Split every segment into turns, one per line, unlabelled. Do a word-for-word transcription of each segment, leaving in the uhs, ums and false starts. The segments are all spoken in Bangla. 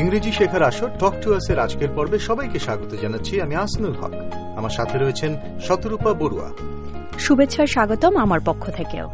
ইংরেজি শেখার আসর টক টু আস এর আজকের পর্বে সবাইকে স্বাগত জানাচ্ছি। আমি আসনুল হক, আমার সাথে রয়েছেন শতরূপা বড়ুয়া।
শুভেচ্ছার স্বাগতম আমার পক্ষ থেকেও।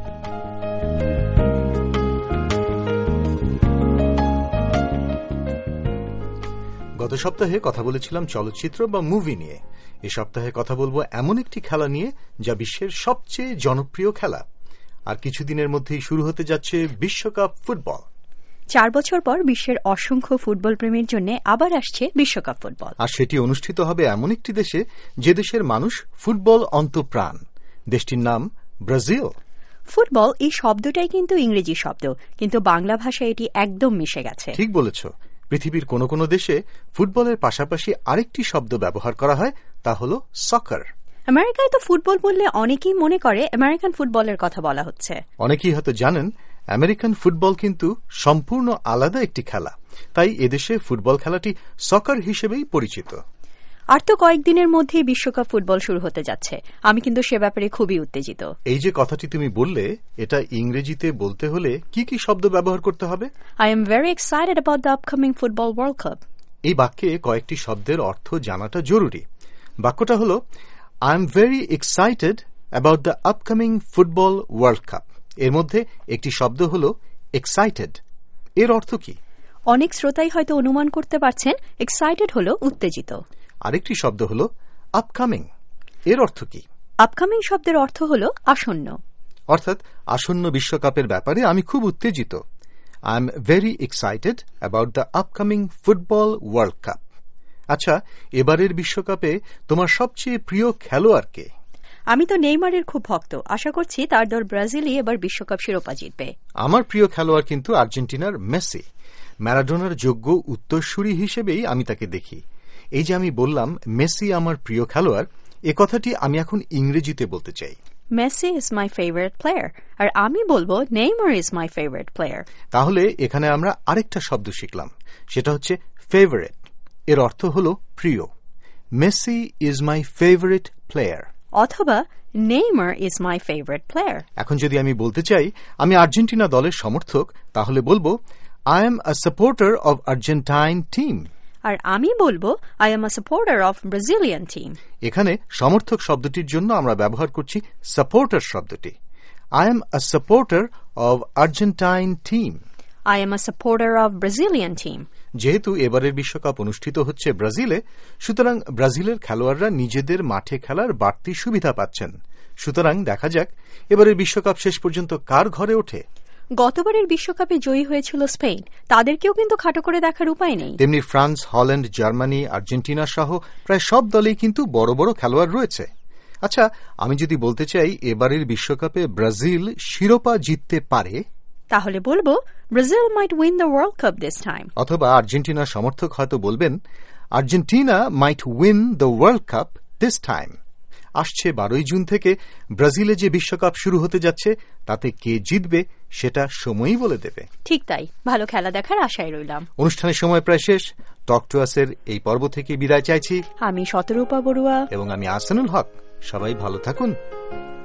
গত সপ্তাহে কথা বলেছিলাম চলচ্চিত্র বা মুভি নিয়ে। এ সপ্তাহে কথা বলবো এমন একটি খেলা নিয়ে যা বিশ্বের সবচেয়ে জনপ্রিয় খেলা, আর কিছুদিনের মধ্যেই শুরু হতে যাচ্ছে বিশ্বকাপ ফুটবল।
চার বছর পর বিশ্বের অসংখ্য ফুটবল প্রেমীর জন্য আবার আসছে বিশ্বকাপ ফুটবল,
আর সেটি অনুষ্ঠিত হবে এমন একটি দেশে যে দেশের মানুষ ফুটবল অন্তঃপ্রাণ। দেশটির নাম ব্রাজিল।
ফুটবল এই শব্দটাই কিন্তু ইংরেজি শব্দ, কিন্তু বাংলা ভাষায় এটি একদম মিশে গেছে।
ঠিক বলেছ। পৃথিবীর কোনো কোনো দেশে ফুটবলের পাশাপাশি আরেকটি শব্দ ব্যবহার করা হয়, তা হল সকার।
আমেরিকায় তো ফুটবল বললে অনেকেই মনে করে আমেরিকান ফুটবলের কথা বলা হচ্ছে।
অনেকেই হয়তো জানেন আমেরিকান ফুটবল কিন্তু সম্পূর্ণ আলাদা একটি খেলা, তাই এদেশে ফুটবল খেলাটি সকার হিসেবেই পরিচিত।
আর তো কয়েকদিনের মধ্যেই বিশ্বকাপ ফুটবল শুরু হতে যাচ্ছে, আমি কিন্তু সে ব্যাপারে খুবই উত্তেজিত।
এই যে কথাটি তুমি বললে, এটা ইংরেজিতে বলতে হলে কি কি শব্দ ব্যবহার করতে হবে?
I am very excited about the upcoming football World Cup.
এই বাক্যে কয়েকটি শব্দের অর্থ জানাটা জরুরি। বাক্যটা হলো I am very excited about the upcoming football World Cup। এর মধ্যে একটি শব্দ হলো এক্সাইটেড। এর অর্থ কি?
অনেক শ্রোতাই হয়তো অনুমান করতে পারছেন এক্সাইটেড হলো উত্তেজিত।
আরেকটি শব্দ হলো আপকামিং। এর অর্থ কি?
আপকামিং শব্দের অর্থ হলো আসন্ন,
অর্থাৎ আসন্ন বিশ্বকাপের ব্যাপারে আমি খুব উত্তেজিত। I am very excited about the upcoming football world cup. আচ্ছা, এবারের বিশ্বকাপে তোমার সবচেয়ে প্রিয় খেলোয়াড় কে?
আমি তো নেইমারের খুব ভক্ত। আশা করছি তার দল ব্রাজিলই এবার বিশ্বকাপ শিরোপা জিতবে।
আমার প্রিয় খেলোয়াড় কিন্তু আর্জেন্টিনার মেসি। ম্যারাডোনার যোগ্য উত্তরসূরি হিসেবেই আমি তাকে দেখি। এই যে আমি বললাম মেসি আমার প্রিয় খেলোয়াড়, এ কথাটি আমি এখন ইংরেজিতে বলতে চাই।
Messi is my favourite player, আর আমি বলবো Neymar is my favourite player.
তাহলে এখানে আমরা আরেকটা শব্দ শিখলাম, সেটা হচ্ছে ফেভারিট। এর অর্থ হলো প্রিয়। Messi is my favourite player,
অথবা Neymar is my favourite player.
এখন যদি আমি বলতে চাই আমি আর্জেন্টিনা দলের সমর্থক, তাহলে বলবো I am a supporter of Argentine team.
আর আমি বলবো I am a supporter of Brazilian team.
এখানে সমর্থক শব্দটির জন্য আমরা ব্যবহার করছি সাপোর্টার শব্দটি। I am a supporter of Argentine team.
I am a supporter of Brazilian team.
যেহেতু এবারের বিশ্বকাপ অনুষ্ঠিত হচ্ছে ব্রাজিলে, সুতরাং ব্রাজিলের খেলোয়াড়রা নিজেদের মাঠে খেলার বাড়তি সুবিধা পাচ্ছেন। সুতরাং দেখা যাক এবারের বিশ্বকাপ শেষ পর্যন্ত কার ঘরে ওঠে।
গতবারের বিশ্বকাপে জয়ী হয়েছিল স্পেন, তাদেরকেও কিন্তু খাটো করে দেখার উপায় নেই।
তেমনি ফ্রান্স, হল্যান্ড, জার্মানি, আর্জেন্টিনা সহ প্রায় সব দলেই কিন্তু বড় বড় খেলোয়াড় রয়েছে। আচ্ছা, আমি যদি বলতে চাই এবারের বিশ্বকাপে ব্রাজিল শিরোপা জিততে পারে,
তাহলে বলবো Brazil might win the world cup this time.
অথবা আর্জেন্টিনার সমর্থক হয়তো বলবেন Argentina might win the world cup this time. আসছে বারোই জুন থেকে ব্রাজিলে যে বিশ্বকাপ শুরু হতে যাচ্ছে, তাতে কে জিতবে সেটা সময়ই বলে দেবে।
ঠিক তাই, ভালো খেলা দেখার আশায় রইলাম।
অনুষ্ঠানের সময় প্রায় শেষ। টক টু আস এর এই পর্ব থেকে বিদায় চাইছি।
আমি শতরূপা বড়ুয়া
এবং আমি আহসানুল হক। সবাই ভালো থাকুন।